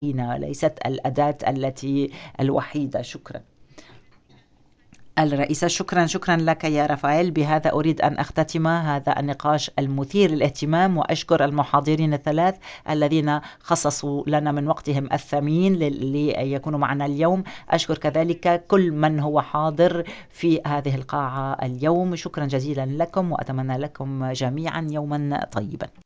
ليست الأداة التي الوحيدة. شكرا. الرئيسة: شكرا لك يا رافائيل. بهذا أريد أن أختتم هذا النقاش المثير للاهتمام، وأشكر المحاضرين الثلاث الذين خصصوا لنا من وقتهم الثمين ليكونوا معنا اليوم. أشكر كذلك كل من هو حاضر في هذه القاعة اليوم. شكرا جزيلا لكم، وأتمنى لكم جميعا يوما طيبا.